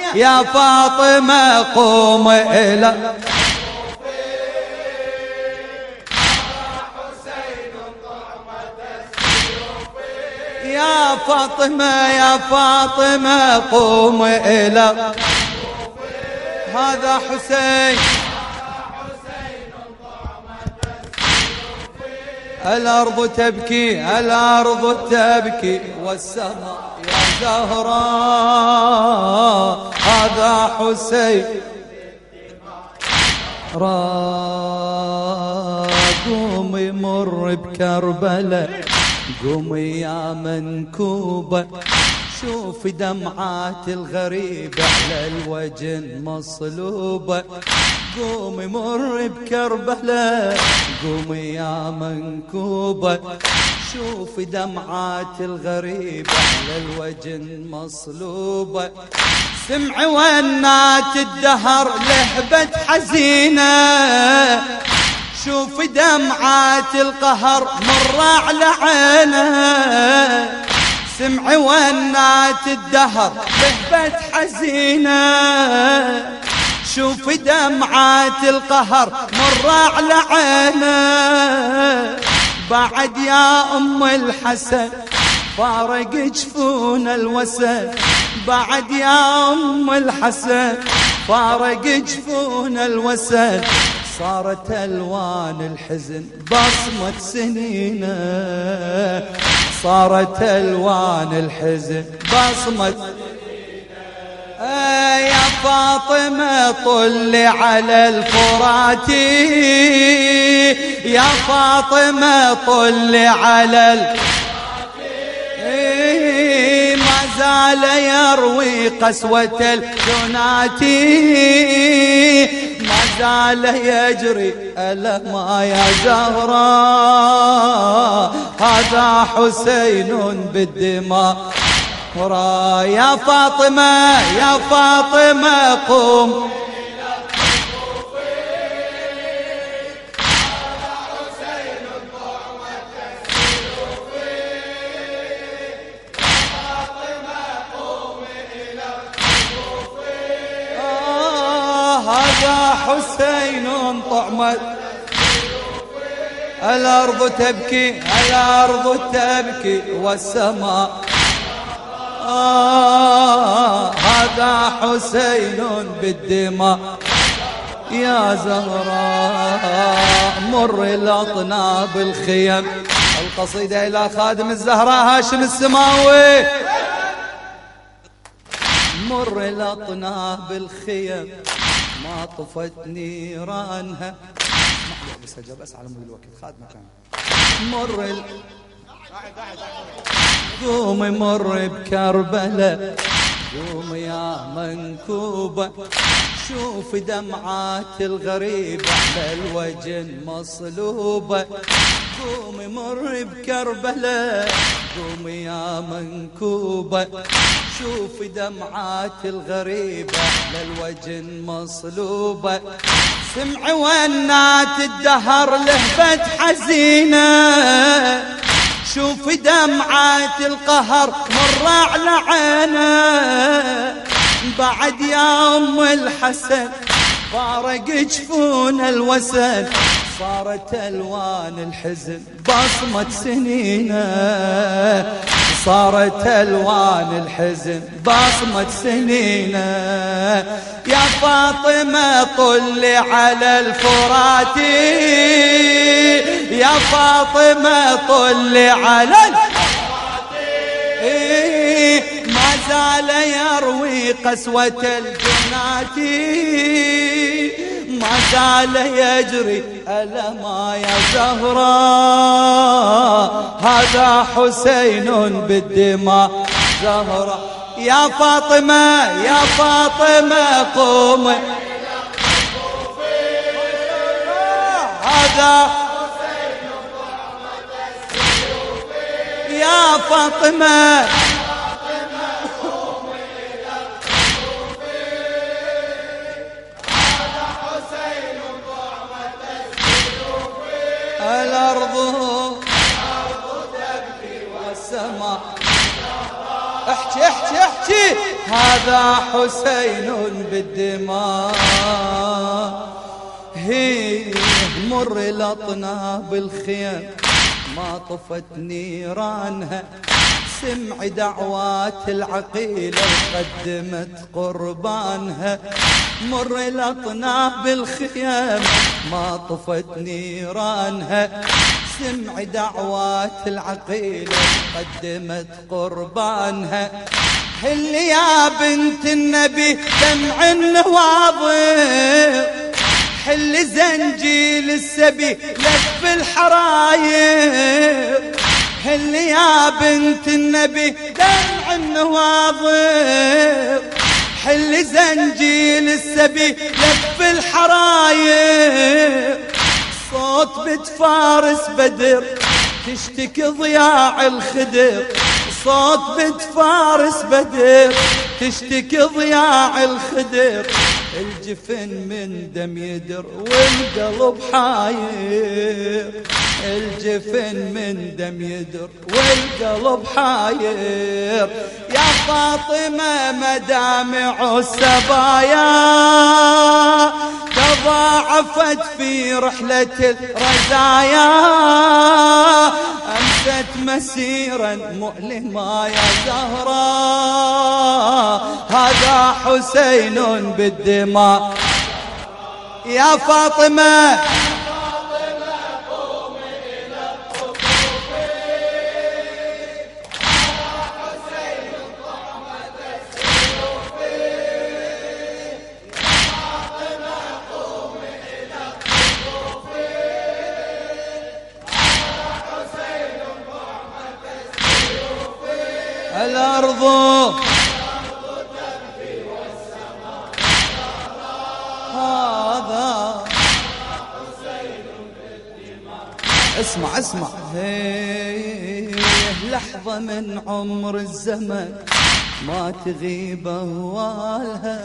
يا فاطمة قوم إلى يا فاطمة يا فاطمة قوم إلى هذا حسين الأرض تبكي الأرض تبكي والسماء يا زهراء هذا حسين قومي مر بكربلاء قومي يا منكوبة شوف دمعات الغريب على الوجه مصلوبة قومي مر بكربلاء قومي يا منكوبة شوف دمعات الغريب على الوجه مصلوبة سمع ونات الدهر لهبة حزينة شوف دمعات القهر مر على عينه سمع ونات الدهر لهبة حزينة شوف دمعات القهر مر على عينه بعد يا أم الحسن فارق جفون الوسن بعد يا أم الحسن فارق جفون الوسن صارت ألوان الحزن بصمة سنينه صارت ألوان الحزن بصمة يا فاطمة طلي على الفرات يا فاطمة طلي على الفرات ما زال يروي قسوة الجنات ما زال يجري ألما يا زهراء هذا حسين بالدماء يا فاطمة يا فاطمة قوم هذا حسين طعمة الأرض تبكي الأرض تبكي والسماء هذا حسين بالدماء يا زهراء مر الأطناب الخيم القصيدة إلى خادم الزهراء هاشم السماوي مر الأطناب الخيم ما طفت نيرانها بس على مود الوقت خادم مكان مر قوم مر بكربلاء قوم يا منكوبة شوف دمعات الغريب على الوجه مصلوبة قوم مر بكربلاء قوم يا منكوبة شوف دمعات الغريب على الوجه مصلوبة سمع ونات الدهر لهبة حزينة شوف دمعات القهر مر على عينه بعد يا أم الحسن فارق جفون الوسن صارت ألوان الحزن بصمة سنينه صارت ألوان الحزن بصمة سنينه يا فاطمة طلي على الفرات يا فاطمة طلي على الفرات ما زال يروي قسوة الجنات ما زال يجري ألما يا زهراء هذا حسين بالدماء زهراء يا فاطمة يا فاطمة قوم هذا حسين يا فاطمة الأرض تبكي والسماء احكي احكي احكي هذا حسين بالدماء. هي مر الأطناب الخيم ما طفت نيرانها، سمع دعوات العقيلة وقدمت قربانها. مر الأطناب الخيم ما طفت نيرانها، سمع دعوات العقيلة وقدمت قربانها. هلي يا بنت النبي دمع النواظر، حل زنجيل السبي لف الحراير. هل يا بنت النبي دمع النواظر، حل زنجيل السبي لف الحراير. صوت بنت فارس بدر تشتكي ضياع الخدر، صوت بنت فارس بدر تشتكي ضياع الخدر. الجفن من دم يدر والقلب حاير، الجفن من دم يدر والقلب حاير. يا فاطمة مدامع السبايا تضاعفت في رحلة الرزايا، أمست مسيرا مؤلما يا زهراء. هذا حسين بالدماء. يا فاطمة قومي إلى الصفوف، هذا حسين طعمة السيوف. يا فاطمة قومي إلى الصفوف، هذا حسين طعمة السيوف. الأرض اسمع اسمع. لحظة من عمر الزمن ما تغيب أهوالها،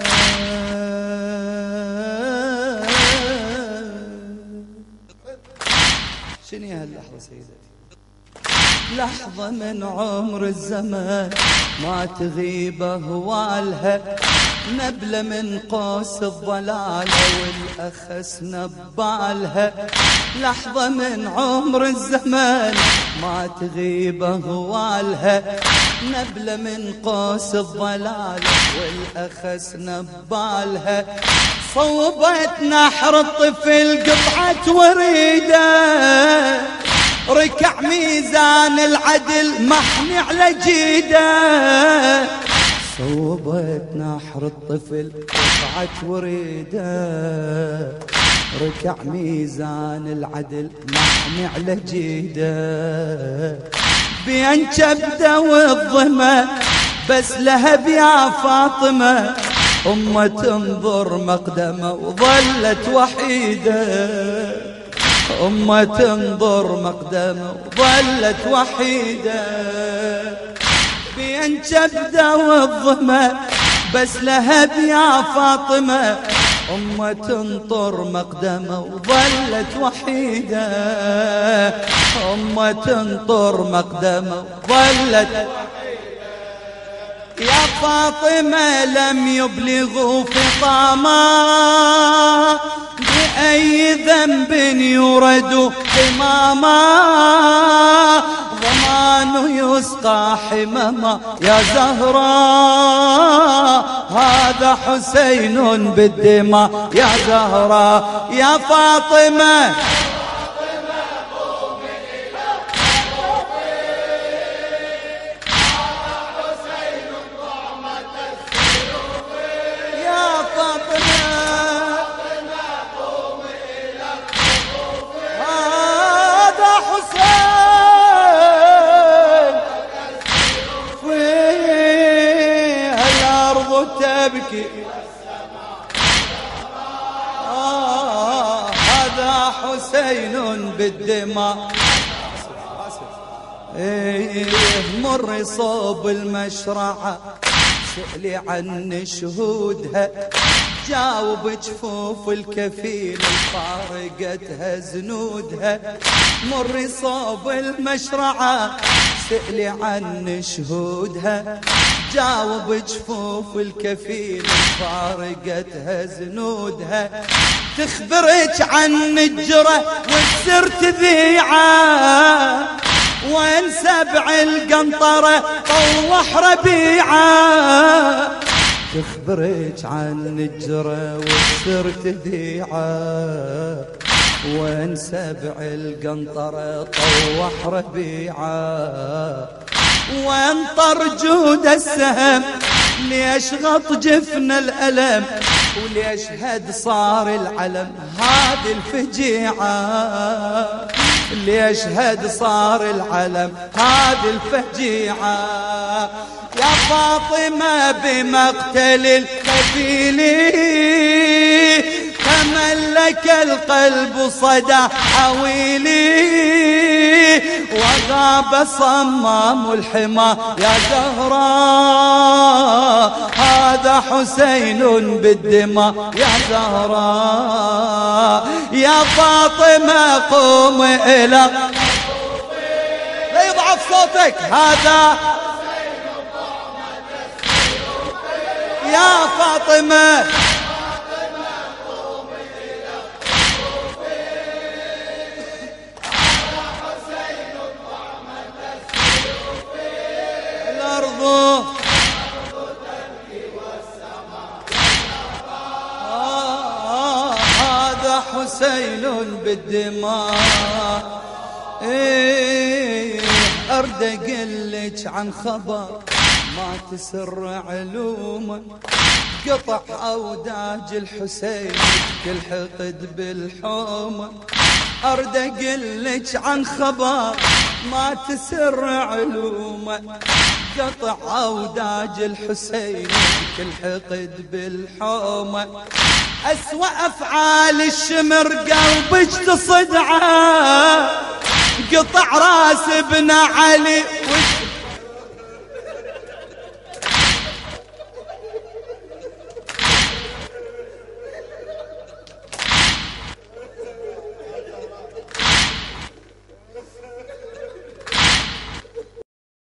شنو هاللحظة سيدتي؟ لحظة من عمر الزمن ما تغيب أهوالها، نبلة من قوس الضلال والأخس نبالها. لحظة من عمر الزمان ما تغيب أهوالها، نبلة من قوس الضلال والأخس نبالها. صوبت نحر الطفل قطعة وريده، ركع ميزان العدل محمي على جيده. صوبت نحر الطفل قطعة وريده، ركع ميزان العدل محمي على جيده. بين كبده والظما بس لهب يا فاطمة، أمه تنظر مقدمه وظلت وحيده. أمه تنظر مقدمه وظلت وحيده. بين كبده والظما بس لهب يا فاطمة، أمه تنطر مقدمه وظلت وحيده. أمه تنطر مقدمه وظلت وحيده. يا فاطمة لم يبلغوا فطاما، بأي ذنب يورد حماما. ضمان يسقى حماما يا زهراء. هذا حسين بالدماء يا زهراء. يا فاطمة قومي إلى الصفوف، هذا حسين طعمة السيوف. يا فاطمة قومي إلى الصفوف، هذا حسين تبكي. هذا حسين بالدماء. مر صوب المشرعة سألي عن شهودها جاوب جفوف الكفيل فارقتها زنودها مري صوب المشرعة سألي عن شهودها جاوب جفوف الكفيل فارقتها زنودها تخبرك عن الجرة والسر تذيعة وين سبع القنطرة طوح ربيعة تخبرك عن الجرة والسر تذيعة وين سبع القنطرة طوح ربيعة وين طر جود السهم ليش غط جفن الألم وليش هد صار العلم هذه الفجيعة ليش هد صار العلم هذه الفجيعة يا فاطمة بمقتل الكفيل تملك القلب صدى حويلي وغاب صمام الحمى يا زهراء هذا حسين بالدماء يا زهراء يا فاطمة قوم إلى لا يضعف صوتك هذا يا فاطمة هذا حسين بالدماء أرد أقلك عن خبر ما تسر علوما قطع أوداج الحسين كل حقد بالحومة أرد أقلك عن خبر ما تسر علومه قطع أوداج الحسين كل حقد بالحومة أسوأ أفعال الشمر قلبك تصدعه قطع راس ابن علي